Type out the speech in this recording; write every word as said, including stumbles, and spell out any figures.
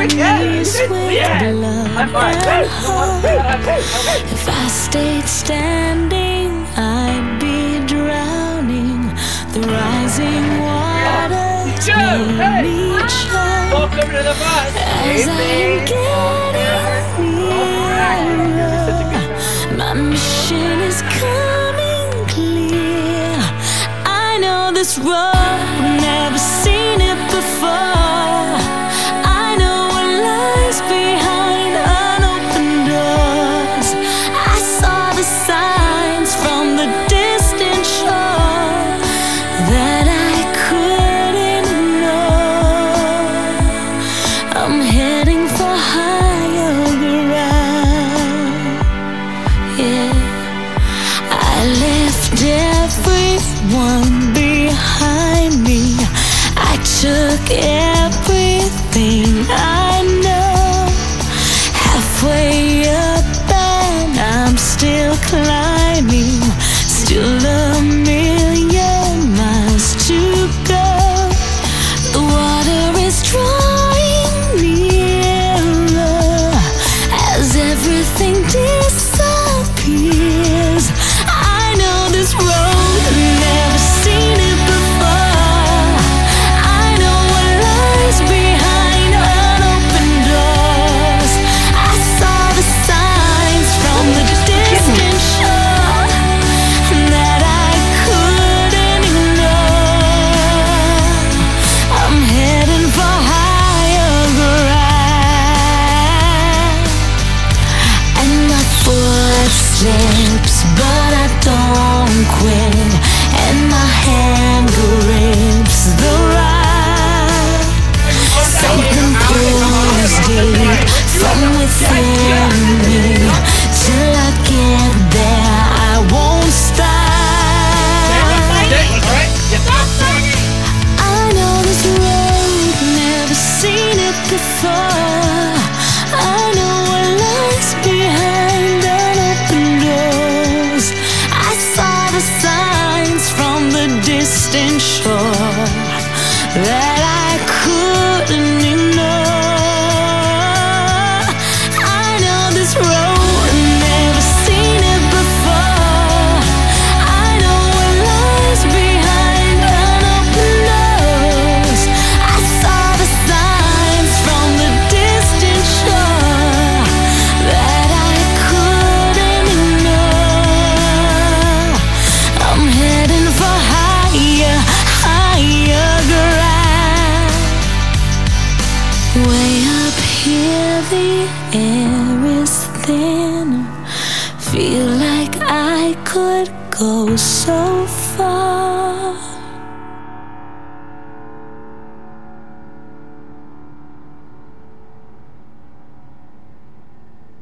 knees with blood and hope. If I stayed standing, I'd be drowning. The rising waters made me choke. Welcome to the bus. As I'm getting nearer, my mission is coming clear. I know this road, never seen it before. I know what lies behind unopened doors. I saw the signs from the distant shore that I couldn't ignore. I'm heading for higher ground. Yeah, I left everyone behind me. I took everything I know. Halfway up and I'm still climbing. Still a million miles to go. The water is drawing nearer as everything disappears. I know this road, never seen it before. I know what lies behind unopened doors. I saw the signs from the distant shore that I couldn't ignore. I'm heading for higher ground. And my footsteps, but I don't quit. And my hand grips the ride. Something pulls deep from within me. Till I get there, I won't stop. I know this road, never seen it before. I know what lies behind unopened doors. I saw the signs from the distant shore that I couldn't ignore. I know this road, never seen it before. I know what lies behind unopened doors. I saw the signs from the distant shore that I couldn't ignore. I'm heading for higher, higher ground. Way up here, the air is thinner. Feel like I could go so far.